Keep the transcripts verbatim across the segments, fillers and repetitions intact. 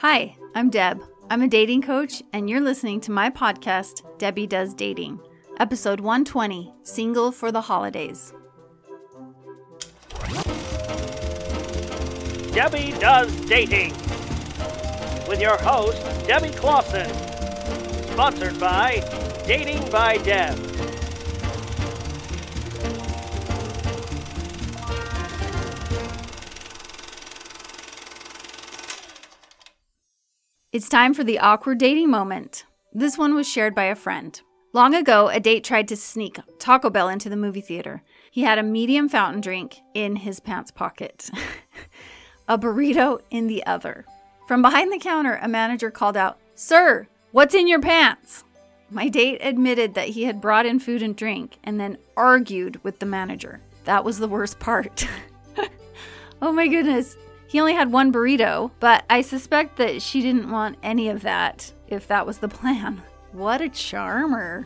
Hi, I'm Deb. I'm a dating coach, and you're listening to my podcast, Debbie Does Dating, episode one twenty, Single for the Holidays. Debbie Does Dating, with your host, Debbie Clausen, sponsored by Dating by Deb. It's time for the awkward dating moment. This one was shared by a friend. Long ago, a date tried to sneak Taco Bell into the movie theater. He had a medium fountain drink in his pants pocket, a burrito in the other. From behind the counter, a manager called out, "Sir, what's in your pants?" My date admitted that he had brought in food and drink and then argued with the manager. That was the worst part. Oh my goodness. He only had one burrito, but I suspect that she didn't want any of that, if that was the plan. What a charmer.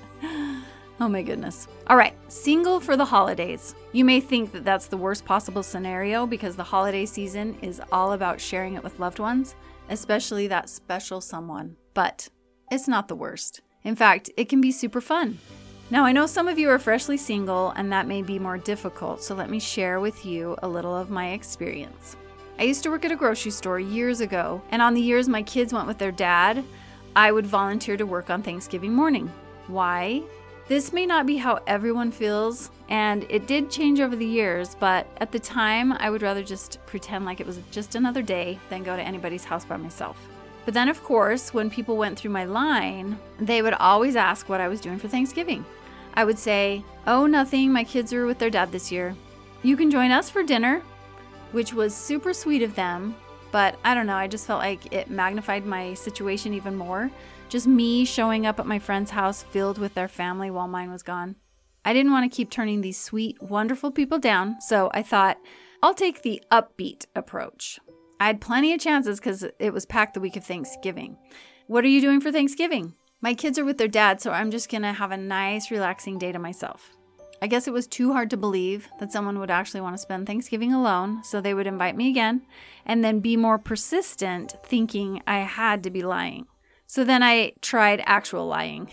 Oh my goodness. All right, single for the holidays. You may think that that's the worst possible scenario because the holiday season is all about sharing it with loved ones, especially that special someone. But it's not the worst. In fact, it can be super fun. Now, I know some of you are freshly single and that may be more difficult, so let me share with you a little of my experience. I used to work at a grocery store years ago, and on the years my kids went with their dad, I would volunteer to work on Thanksgiving morning. Why? This may not be how everyone feels, and it did change over the years, but at the time, I would rather just pretend like it was just another day than go to anybody's house by myself. But then, of course, when people went through my line, they would always ask what I was doing for Thanksgiving. I would say, "Oh, nothing, my kids are with their dad this year. You can join us for dinner," which was super sweet of them, but I don't know, I just felt like it magnified my situation even more. Just me showing up at my friend's house filled with their family while mine was gone. I didn't want to keep turning these sweet, wonderful people down, so I thought, I'll take the upbeat approach. I had plenty of chances because it was packed the week of Thanksgiving. What are you doing for Thanksgiving? My kids are with their dad, so I'm just going to have a nice, relaxing day to myself. I guess it was too hard to believe that someone would actually want to spend Thanksgiving alone, so they would invite me again, and then be more persistent, thinking I had to be lying. So then I tried actual lying.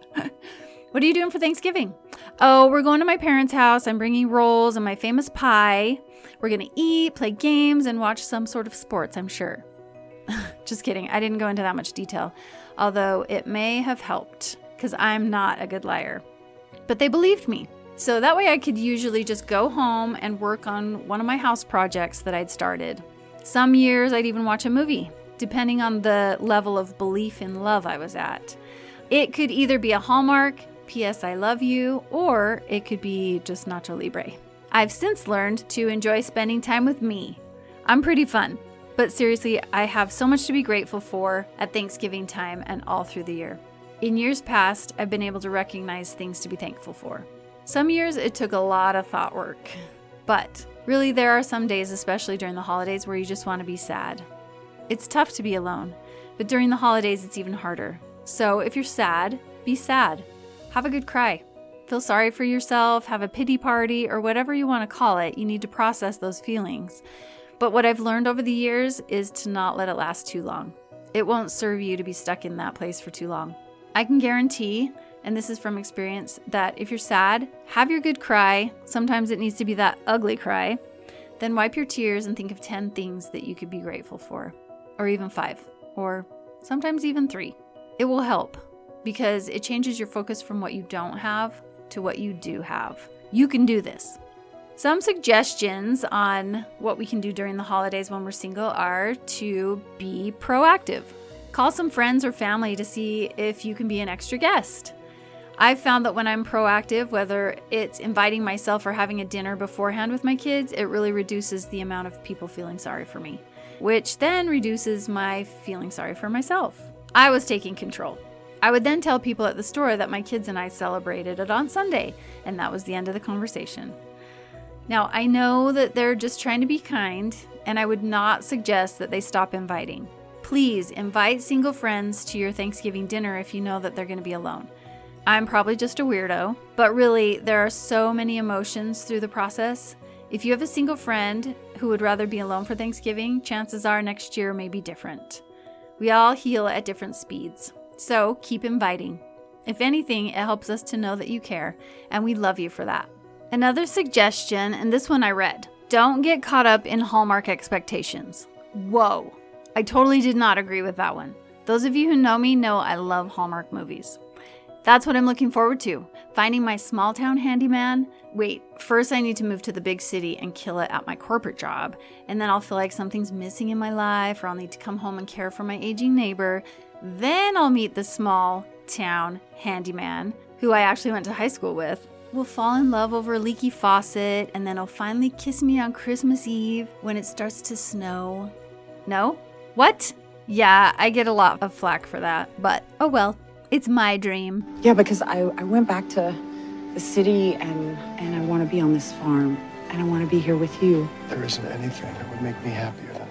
What are you doing for Thanksgiving? Oh, we're going to my parents' house. I'm bringing rolls and my famous pie. We're going to eat, play games, and watch some sort of sports, I'm sure. Just kidding. I didn't go into that much detail, although it may have helped, because I'm not a good liar. But they believed me. So that way I could usually just go home and work on one of my house projects that I'd started. Some years I'd even watch a movie, depending on the level of belief in love I was at. It could either be a Hallmark, P S I love you, or it could be just Nacho Libre. I've since learned to enjoy spending time with me. I'm pretty fun, but seriously, I have so much to be grateful for at Thanksgiving time and all through the year. In years past, I've been able to recognize things to be thankful for. Some years it took a lot of thought work, but really there are some days, especially during the holidays, where you just want to be sad. It's tough to be alone, but during the holidays it's even harder. So if you're sad, be sad. Have a good cry. Feel sorry for yourself, have a pity party, or whatever you want to call it. You need to process those feelings. But what I've learned over the years is to not let it last too long. It won't serve you to be stuck in that place for too long. I can guarantee, and this is from experience, that if you're sad, have your good cry. Sometimes it needs to be that ugly cry. Then wipe your tears and think of ten things that you could be grateful for. Or even five. Or sometimes even three. It will help because it changes your focus from what you don't have to what you do have. You can do this. Some suggestions on what we can do during the holidays when we're single are to be proactive. Call some friends or family to see if you can be an extra guest. I've found that when I'm proactive, whether it's inviting myself or having a dinner beforehand with my kids, it really reduces the amount of people feeling sorry for me, which then reduces my feeling sorry for myself. I was taking control. I would then tell people at the store that my kids and I celebrated it on Sunday, and that was the end of the conversation. Now, I know that they're just trying to be kind, and I would not suggest that they stop inviting. Please invite single friends to your Thanksgiving dinner if you know that they're going to be alone. I'm probably just a weirdo, but really, there are so many emotions through the process. If you have a single friend who would rather be alone for Thanksgiving, chances are next year may be different. We all heal at different speeds. So keep inviting. If anything, it helps us to know that you care, and we love you for that. Another suggestion, and this one I read, don't get caught up in Hallmark expectations. Whoa, I totally did not agree with that one. Those of you who know me know I love Hallmark movies. That's what I'm looking forward to, finding my small town handyman. Wait, first I need to move to the big city and kill it at my corporate job, and then I'll feel like something's missing in my life, or I'll need to come home and care for my aging neighbor. Then I'll meet the small town handyman, who I actually went to high school with. We'll fall in love over a leaky faucet, and then he'll finally kiss me on Christmas Eve when it starts to snow. No? What? Yeah, I get a lot of flack for that, but oh well, it's my dream. Yeah, because I, I went back to the city and, and I want to be on this farm, and I want to be here with you. There isn't anything that would make me happier than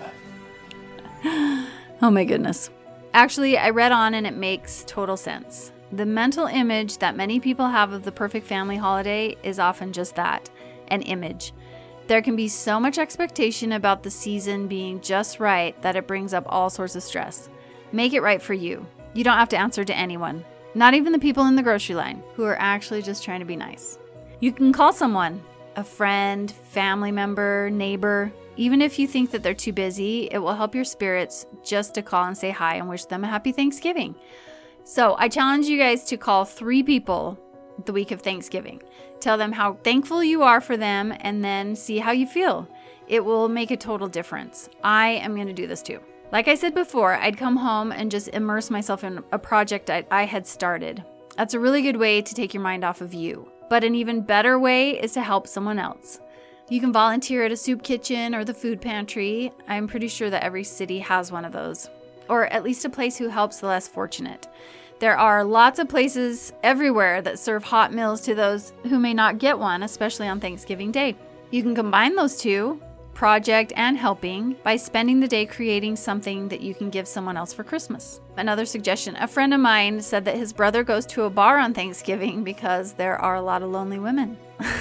that. Oh my goodness. Actually, I read on and it makes total sense. The mental image that many people have of the perfect family holiday is often just that, an image. There can be so much expectation about the season being just right that it brings up all sorts of stress. Make it right for you. You don't have to answer to anyone, not even the people in the grocery line who are actually just trying to be nice. You can call someone, a friend, family member, neighbor. Even if you think that they're too busy, it will help your spirits just to call and say hi and wish them a happy Thanksgiving. So I challenge you guys to call three people the week of Thanksgiving. Tell them how thankful you are for them and then see how you feel. It will make a total difference. I am going to do this too. Like I said before, I'd come home and just immerse myself in a project I, I had started. That's a really good way to take your mind off of you. But an even better way is to help someone else. You can volunteer at a soup kitchen or the food pantry. I'm pretty sure that every city has one of those. Or at least a place who helps the less fortunate. There are lots of places everywhere that serve hot meals to those who may not get one, especially on Thanksgiving Day. You can combine those two, project and helping, by spending the day creating something that you can give someone else for Christmas. Another suggestion, a friend of mine said that his brother goes to a bar on Thanksgiving because there are a lot of lonely women.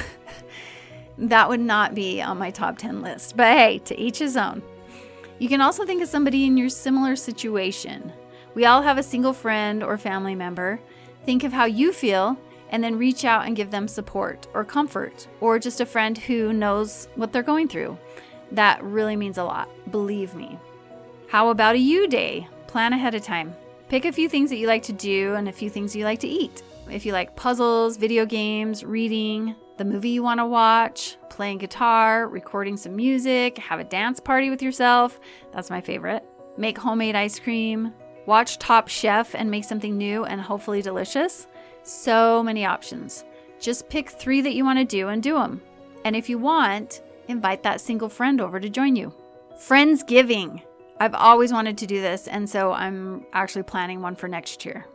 That would not be on my top ten list, but hey, to each his own. You can also think of somebody in your similar situation. We all have a single friend or family member. Think of how you feel and then reach out and give them support or comfort, or just a friend who knows what they're going through. That really means a lot, believe me. How about a you day? Plan ahead of time. Pick a few things that you like to do and a few things you like to eat. If you like puzzles, video games, reading, the movie you want to watch, playing guitar, recording some music, have a dance party with yourself. That's my favorite. Make homemade ice cream. Watch Top Chef and make something new and hopefully delicious. So many options. Just pick three that you want to do and do them. And if you want, invite that single friend over to join you. Friendsgiving. I've always wanted to do this, and so I'm actually planning one for next year.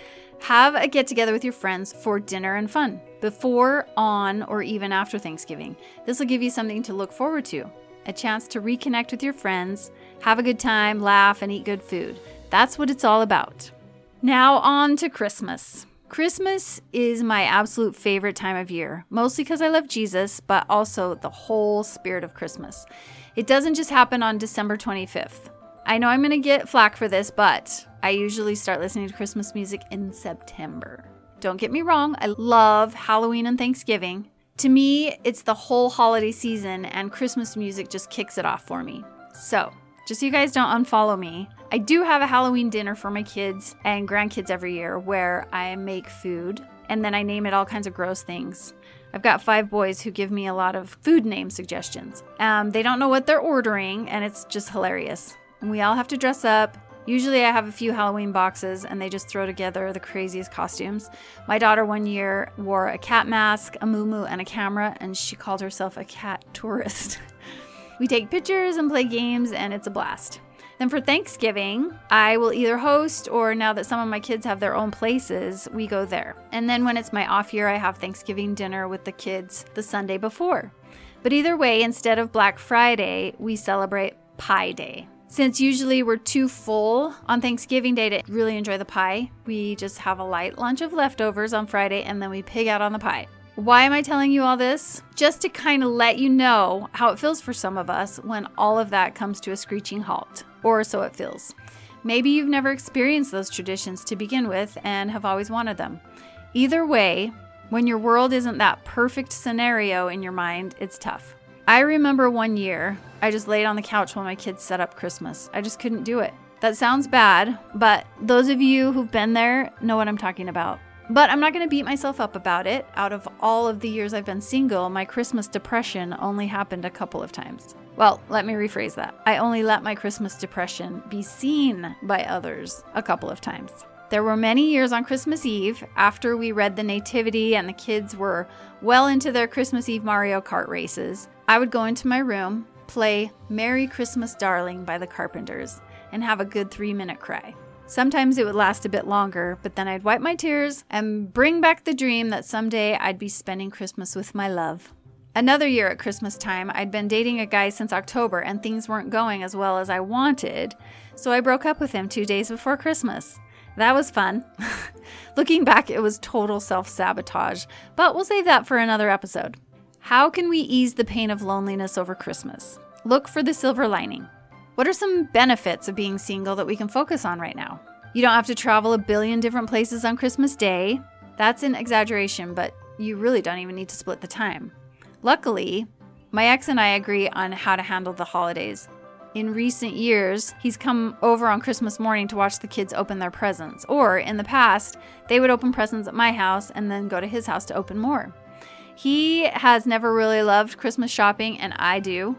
Have a get-together with your friends for dinner and fun, before, on, or even after Thanksgiving. This will give you something to look forward to, a chance to reconnect with your friends, have a good time, laugh, and eat good food. That's what it's all about. Now on to Christmas. Christmas is my absolute favorite time of year, mostly because I love Jesus, but also the whole spirit of Christmas. It doesn't just happen on December twenty-fifth. I know I'm going to get flack for this, but I usually start listening to Christmas music in September. Don't get me wrong, I love Halloween and Thanksgiving. To me, it's the whole holiday season, and Christmas music just kicks it off for me. So, just so you guys don't unfollow me, I do have a Halloween dinner for my kids and grandkids every year where I make food and then I name it all kinds of gross things. I've got five boys who give me a lot of food name suggestions. Um, they don't know what they're ordering, and it's just hilarious. And we all have to dress up. Usually I have a few Halloween boxes and they just throw together the craziest costumes. My daughter one year wore a cat mask, a muumuu, and a camera, and she called herself a cat tourist. We take pictures and play games, and it's a blast. Then for Thanksgiving, I will either host, or now that some of my kids have their own places, we go there. And then when it's my off year, I have Thanksgiving dinner with the kids the Sunday before. But either way, instead of Black Friday, we celebrate Pie Day. Since usually we're too full on Thanksgiving Day to really enjoy the pie, we just have a light lunch of leftovers on Friday, and then we pig out on the pie. Why am I telling you all this? Just to kind of let you know how it feels for some of us when all of that comes to a screeching halt, or so it feels. Maybe you've never experienced those traditions to begin with and have always wanted them. Either way, when your world isn't that perfect scenario in your mind, it's tough. I remember one year, I just laid on the couch while my kids set up Christmas. I just couldn't do it. That sounds bad, but those of you who've been there know what I'm talking about. But I'm not going to beat myself up about it. Out of all of the years I've been single, my Christmas depression only happened a couple of times. Well, let me rephrase that. I only let my Christmas depression be seen by others a couple of times. There were many years on Christmas Eve, after we read the Nativity and the kids were well into their Christmas Eve Mario Kart races, I would go into my room, play Merry Christmas Darling by the Carpenters, and have a good three-minute cry. Sometimes it would last a bit longer, but then I'd wipe my tears and bring back the dream that someday I'd be spending Christmas with my love. Another year at Christmas time, I'd been dating a guy since October and things weren't going as well as I wanted, so I broke up with him two days before Christmas. That was fun. Looking back, it was total self-sabotage, but we'll save that for another episode. How can we ease the pain of loneliness over Christmas? Look for the silver lining. What are some benefits of being single that we can focus on right now? You don't have to travel a billion different places on Christmas Day. That's an exaggeration, but you really don't even need to split the time. Luckily, my ex and I agree on how to handle the holidays. In recent years, he's come over on Christmas morning to watch the kids open their presents. Or, in the past, they would open presents at my house and then go to his house to open more. He has never really loved Christmas shopping, and I do.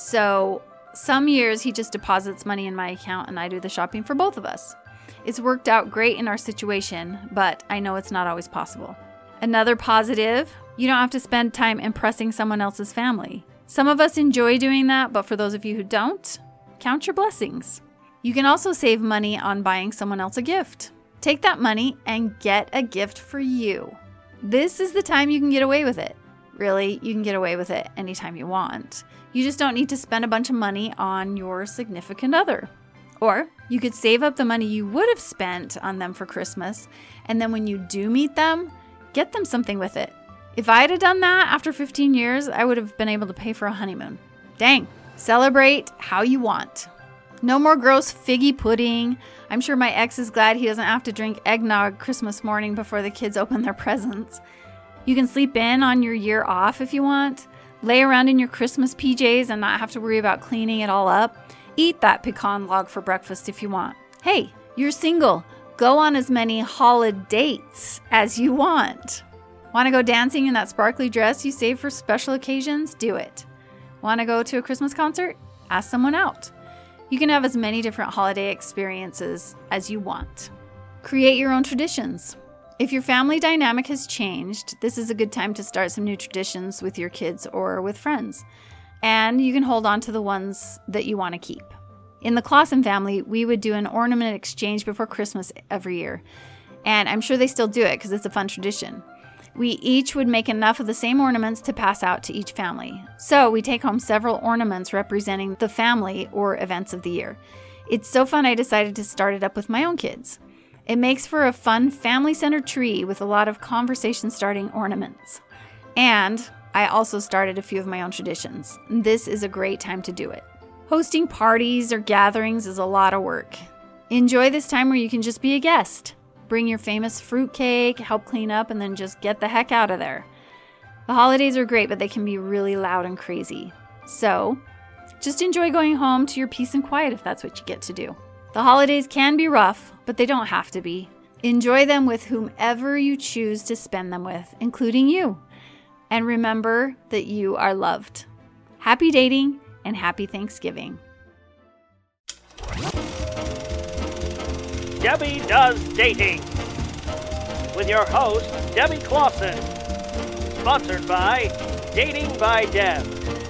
So, some years he just deposits money in my account and I do the shopping for both of us. It's worked out great in our situation, but I know it's not always possible. Another positive, you don't have to spend time impressing someone else's family. Some of us enjoy doing that, but for those of you who don't, count your blessings. You can also save money on buying someone else a gift. Take that money and get a gift for you. This is the time you can get away with it. Really, you can get away with it anytime you want. You just don't need to spend a bunch of money on your significant other. Or you could save up the money you would have spent on them for Christmas, and then when you do meet them, get them something with it. If I had done that after fifteen years, I would have been able to pay for a honeymoon. Dang. Celebrate how you want. No more gross figgy pudding. I'm sure my ex is glad he doesn't have to drink eggnog Christmas morning before the kids open their presents. You can sleep in on your year off if you want. Lay around in your Christmas P Js and not have to worry about cleaning it all up. Eat that pecan log for breakfast if you want. Hey, you're single. Go on as many holidates as you want. Want to go dancing in that sparkly dress you save for special occasions? Do it. Want to go to a Christmas concert? Ask someone out. You can have as many different holiday experiences as you want. Create your own traditions. If your family dynamic has changed, this is a good time to start some new traditions with your kids or with friends. And you can hold on to the ones that you want to keep. In the Clausen family, we would do an ornament exchange before Christmas every year. And I'm sure they still do it because it's a fun tradition. We each would make enough of the same ornaments to pass out to each family. So we take home several ornaments representing the family or events of the year. It's so fun I decided to start it up with my own kids. It makes for a fun family-centered tree with a lot of conversation-starting ornaments. And I also started a few of my own traditions. This is a great time to do it. Hosting parties or gatherings is a lot of work. Enjoy this time where you can just be a guest. Bring your famous fruitcake, help clean up, and then just get the heck out of there. The holidays are great, but they can be really loud and crazy. So, just enjoy going home to your peace and quiet if that's what you get to do. The holidays can be rough, but they don't have to be. Enjoy them with whomever you choose to spend them with, including you. And remember that you are loved. Happy dating and happy Thanksgiving. Debbie Does Dating with your host, Debbie Clausen. Sponsored by Dating by Deb.